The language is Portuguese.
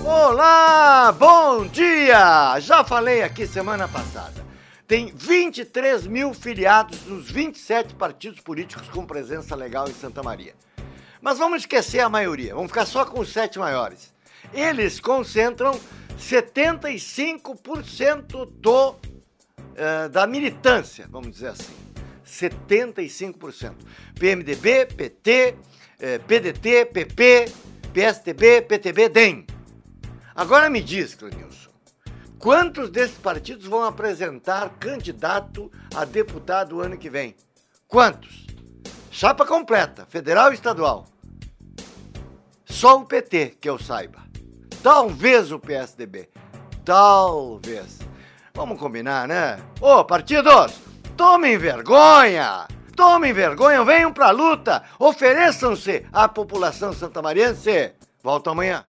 Olá, bom dia! Já falei aqui semana passada. Tem 23 mil filiados nos 27 partidos políticos com presença legal em Santa Maria. Mas vamos esquecer a maioria, vamos ficar só com os 7 maiores. Eles concentram 75% da militância, vamos dizer assim. 75%. PMDB, PT, PDT, PP, PSTB, PTB, DEM. Agora me diz, Clenilson, quantos desses partidos vão apresentar candidato a deputado o ano que vem? Quantos? Chapa completa, federal e estadual. Só o PT, que eu saiba. Talvez o PSDB. Talvez. Vamos combinar, né? Ô, partidos, tomem vergonha! Tomem vergonha, venham pra luta! Ofereçam-se à população santamariense! Volto amanhã.